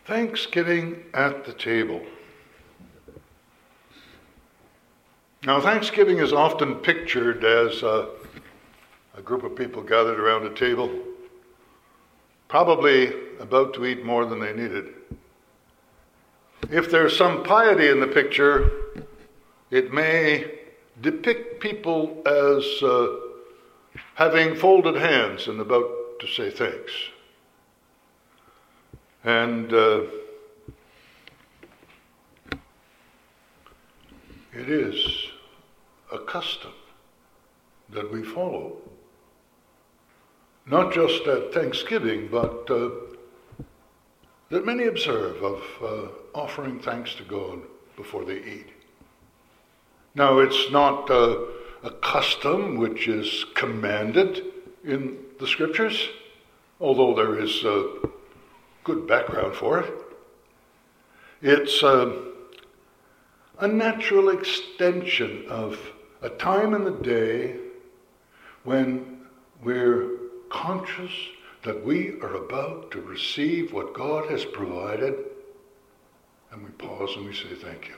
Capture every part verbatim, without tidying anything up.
Thanksgiving at the table. Now, Thanksgiving is often pictured as a, a group of people gathered around a table, probably about to eat more than they needed. If there's some piety in the picture, it may depict people as uh, having folded hands and about to say thanks. And uh, it is a custom that we follow, not just at Thanksgiving, but uh, that many observe of uh, offering thanks to God before they eat. Now, it's not uh, a custom which is commanded in the Scriptures, although there is uh, good background for it. It's uh, a natural extension of a time in the day when we're conscious that we are about to receive what God has provided, and we pause and we say thank you.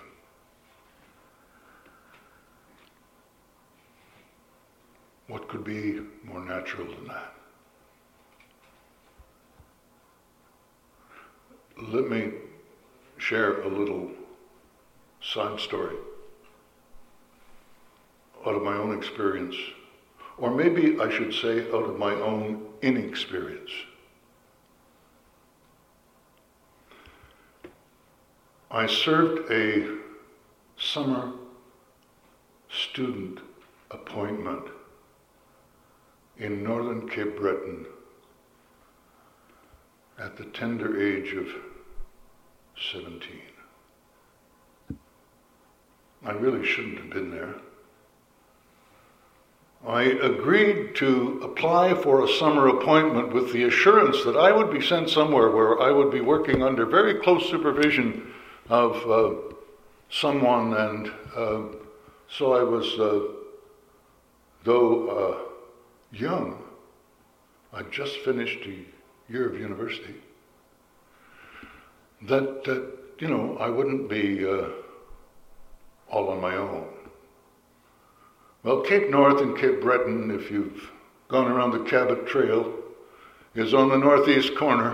What could be more natural than that? Let me share a little side story out of my own experience, or maybe I should say out of my own inexperience. I served a summer student appointment in northern Cape Breton at the tender age of seventeen. I really shouldn't have been there. I agreed to apply for a summer appointment with the assurance that I would be sent somewhere where I would be working under very close supervision of uh, someone, and uh, so I was, uh, though uh, young, I'd just finished a year of university, that, that you know, I wouldn't be uh, all on my own. Well, Cape North and Cape Breton, if you've gone around the Cabot Trail, is on the northeast corner.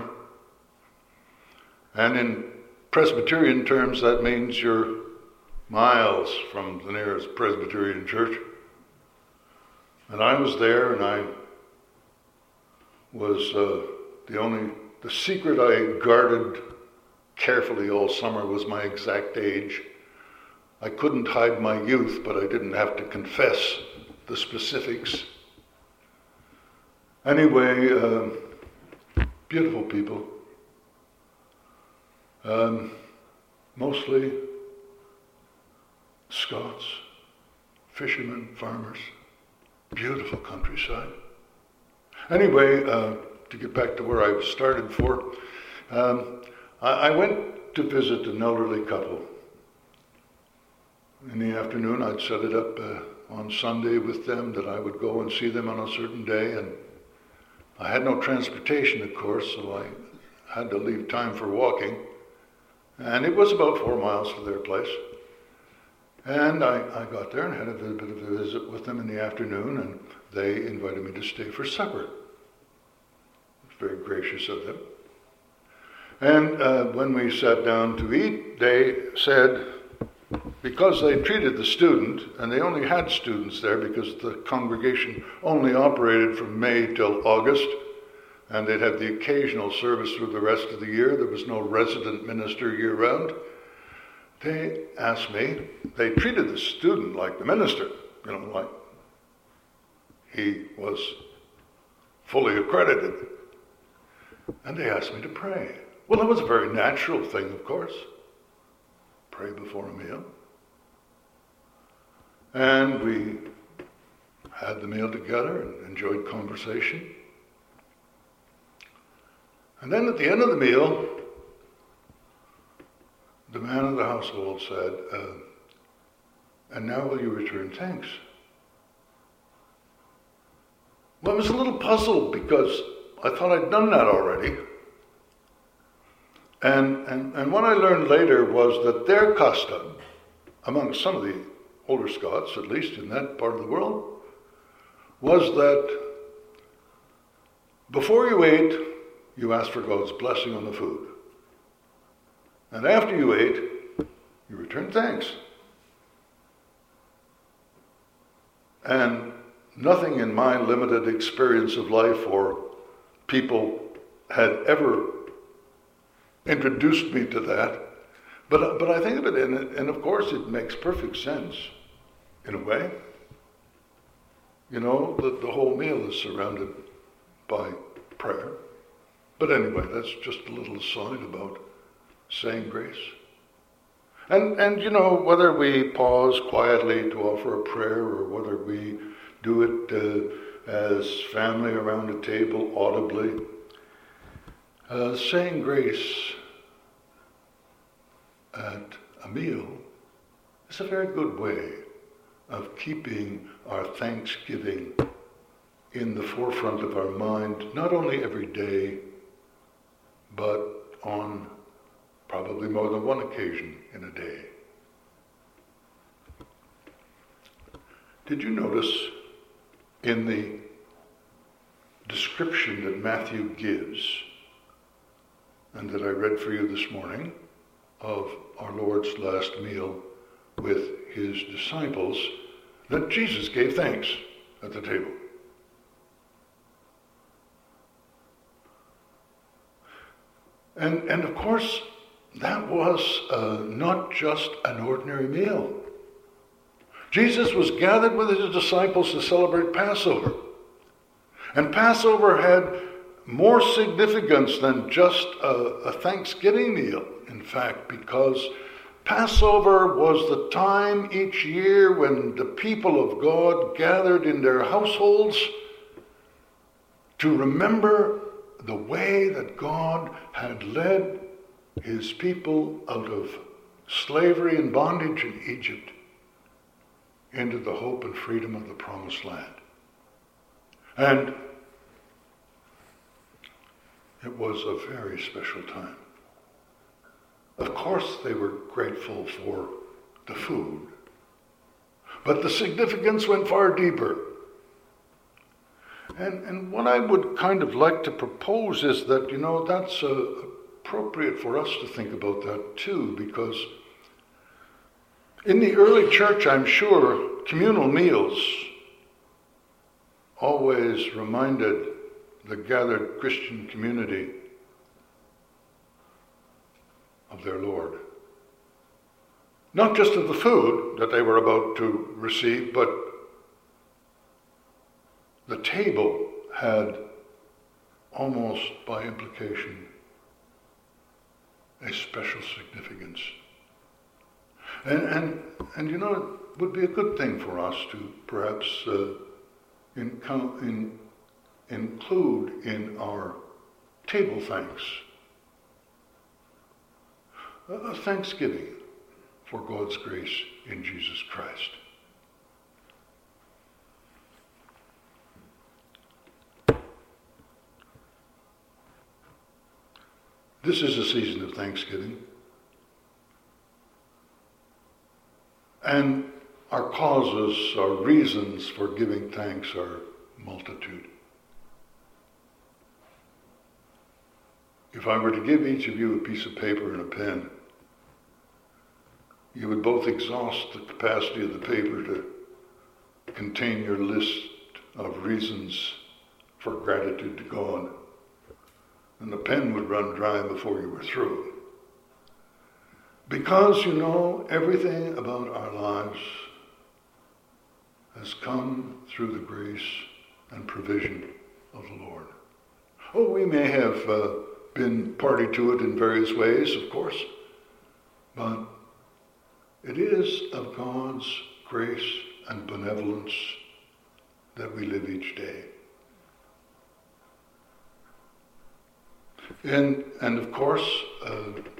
And in Presbyterian terms, that means you're miles from the nearest Presbyterian church. And I was there, and I was uh, the only, the secret I guarded carefully all summer was my exact age. I couldn't hide my youth, but I didn't have to confess the specifics. Anyway, uh, beautiful people. Um, mostly Scots, fishermen, farmers. Beautiful countryside. Anyway, uh, to get back to where I started for, um, I, I went to visit an elderly couple. In the afternoon, I'd set it up uh, on Sunday with them that I would go and see them on a certain day, and I had no transportation, of course, so I had to leave time for walking, and it was about four miles to their place. And I, I got there and had a bit of a visit with them in the afternoon, and they invited me to stay for supper. It was very gracious of them. And uh, when we sat down to eat, they said, because they treated the student, and they only had students there because the congregation only operated from May till August, and they'd have the occasional service through the rest of the year. There was no resident minister year-round. They asked me, they treated the student like the minister, you know, like he was fully accredited. And they asked me to pray. Well, that was a very natural thing, of course. Pray before a meal. And we had the meal together and enjoyed conversation. And then at the end of the meal, the man of the household said, uh, and now will you return thanks? Well, I was a little puzzled because I thought I'd done that already. And, and, and what I learned later was that their custom, among some of the older Scots, at least in that part of the world, was that before you ate, you asked for God's blessing on the food. And after you ate, you returned thanks. And nothing in my limited experience of life or people had ever introduced me to that. But, but I think of it, and, and of course it makes perfect sense, in a way. You know, the, the whole meal is surrounded by prayer. But anyway, that's just a little aside about saying grace. And, and you know, whether we pause quietly to offer a prayer or whether we do it uh, as family around a table audibly, uh, saying grace at a meal is a very good way of keeping our thanksgiving in the forefront of our mind, not only every day, but on probably more than one occasion in a day. Did you notice in the description that Matthew gives, and that I read for you this morning, of our Lord's last meal with his disciples, that Jesus gave thanks at the table? And, and of course, that was uh, not just an ordinary meal. Jesus was gathered with his disciples to celebrate Passover. And Passover had more significance than just a, a Thanksgiving meal, in fact, because Passover was the time each year when the people of God gathered in their households to remember the way that God had led his people out of slavery and bondage in Egypt into the hope and freedom of the promised land. And it was a very special time. Of course, they were grateful for the food, but the significance went far deeper. And, and what I would kind of like to propose is that, you know, that's uh, appropriate for us to think about that too, because in the early church, I'm sure, communal meals always reminded the gathered Christian community of their Lord. Not just of the food that they were about to receive, but the table had, almost by implication, a special significance. And, and, and you know, it would be a good thing for us to perhaps uh, in, in, include in our table thanks a thanksgiving for God's grace in Jesus Christ. This is a season of thanksgiving. And our causes, our reasons for giving thanks are multitude. If I were to give each of you a piece of paper and a pen, you would both exhaust the capacity of the paper to contain your list of reasons for gratitude to God, and the pen would run dry before you were through. Because, you know, everything about our lives has come through the grace and provision of the Lord. Oh, we may have uh, been party to it in various ways, of course, but it is of God's grace and benevolence that we live each day. And, and of course, uh,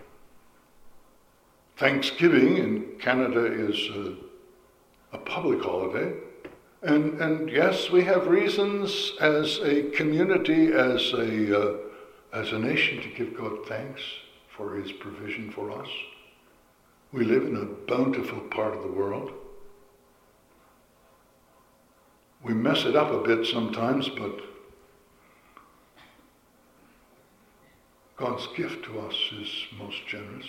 Thanksgiving in Canada is a, a public holiday. And, and yes, we have reasons as a community, as a, uh, as a nation to give God thanks for his provision for us. We live in a bountiful part of the world. We mess it up a bit sometimes, but God's gift to us is most generous.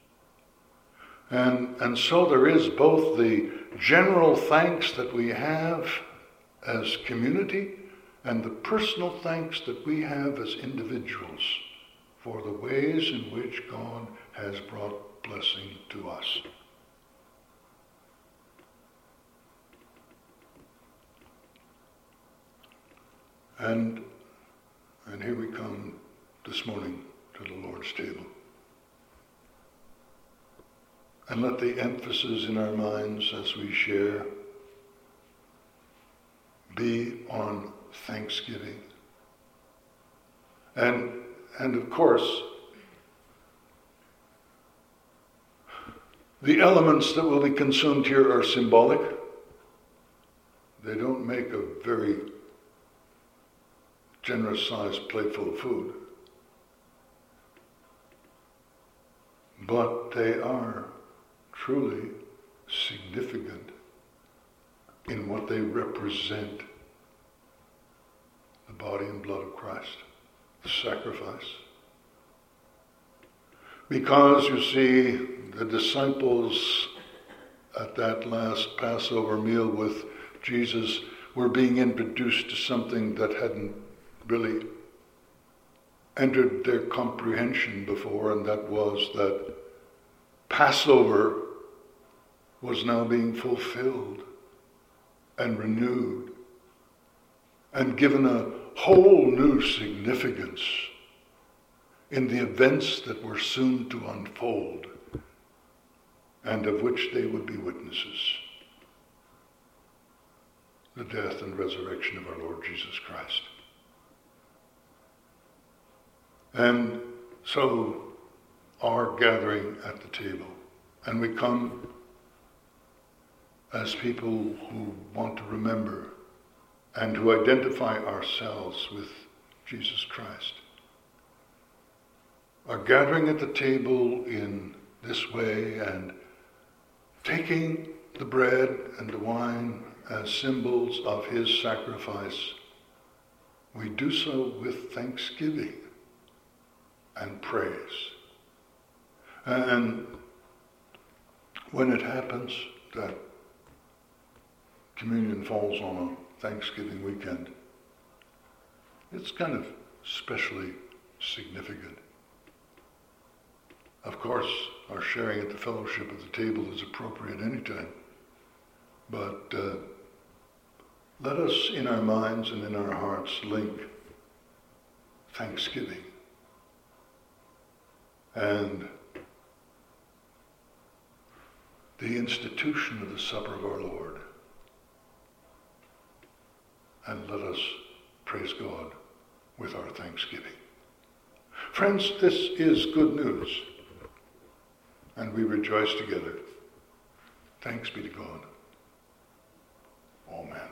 And, and so there is both the general thanks that we have as community and the personal thanks that we have as individuals for the ways in which God has brought blessing to us. And, and here we come this morning to the Lord's table. And let the emphasis in our minds as we share be on thanksgiving. And, and of course, the elements that will be consumed here are symbolic. They don't make a very generous-sized plateful of food. But they are truly significant in what they represent. The body and blood of Christ, the sacrifice. Because, you see, the disciples at that last Passover meal with Jesus were being introduced to something that hadn't really entered their comprehension before, and that was that Passover was now being fulfilled and renewed and given a whole new significance in the events that were soon to unfold and of which they would be witnesses. The death and resurrection of our Lord Jesus Christ. And so our gathering at the table, and we come as people who want to remember and to identify ourselves with Jesus Christ. Our gathering at the table in this way and taking the bread and the wine as symbols of his sacrifice, we do so with thanksgiving and praise. And when it happens that communion falls on a Thanksgiving weekend, it's kind of especially significant. Of course, our sharing at the fellowship of the table is appropriate anytime, but uh, let us in our minds and in our hearts link thanksgiving and the institution of the supper of our Lord. And let us praise God with our thanksgiving. Friends, this is good news, and we rejoice together. Thanks be to God. Amen.